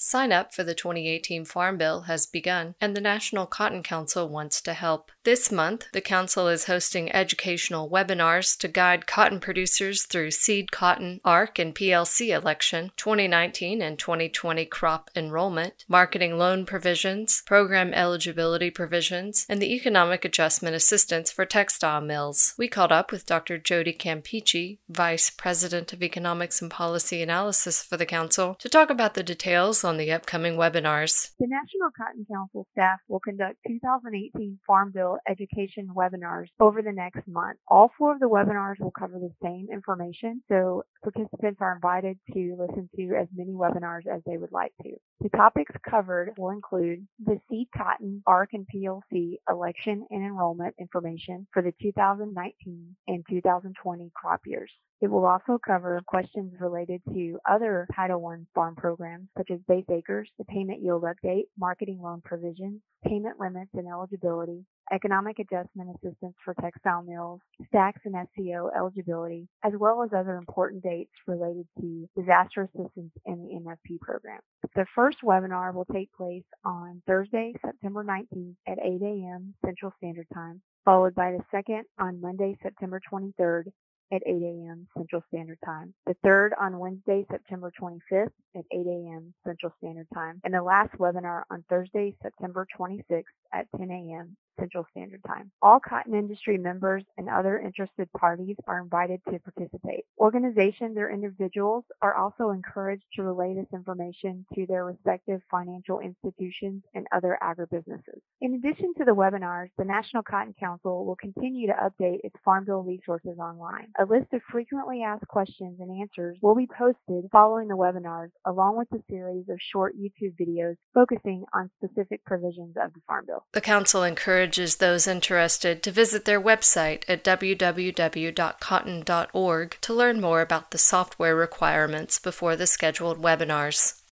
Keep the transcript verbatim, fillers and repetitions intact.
Sign up for the twenty eighteen Farm Bill has begun, and the National Cotton Council wants to help. This month, the Council is hosting educational webinars to guide cotton producers through seed cotton, A R C and P L C election, twenty nineteen and twenty twenty crop enrollment, marketing loan provisions, program eligibility provisions, and the economic adjustment assistance for textile mills. We caught up with Doctor Jody Campeachy, Vice President of Economics and Policy Analysis for the Council, to talk about the details on the upcoming webinars. The National Cotton Council staff will conduct two thousand eighteen Farm Bill education webinars over the next month. All four of the webinars will cover the same information, so participants are invited to listen to as many webinars as they would like to. The topics covered will include the seed cotton, A R C and P L C election and enrollment information for the two thousand nineteen and two thousand twenty crop years. It will also cover questions related to other Title one farm programs such as base acres, the payment yield update, marketing loan provisions, payment limits and eligibility, economic adjustment assistance for textile mills, stacks and S C O eligibility, as well as other important dates related to disaster assistance and the M F P program. The first webinar will take place on Thursday, September nineteenth at eight a.m. Central Standard Time, followed by the second on Monday, September twenty-third at eight a.m. Central Standard Time, the third on Wednesday, September twenty-fifth at eight a.m. Central Standard Time, and the last webinar on Thursday, September twenty-sixth at ten a.m. Central Standard Time. All cotton industry members and other interested parties are invited to participate. Organizations or individuals are also encouraged to relay this information to their respective financial institutions and other agribusinesses. In addition to the webinars, the National Cotton Council will continue to update its Farm Bill resources online. A list of frequently asked questions and answers will be posted following the webinars, along with a series of short YouTube videos focusing on specific provisions of the Farm Bill. The Council encourages those interested to visit their website at w w w dot cotton dot org to learn more about the software requirements before the scheduled webinars.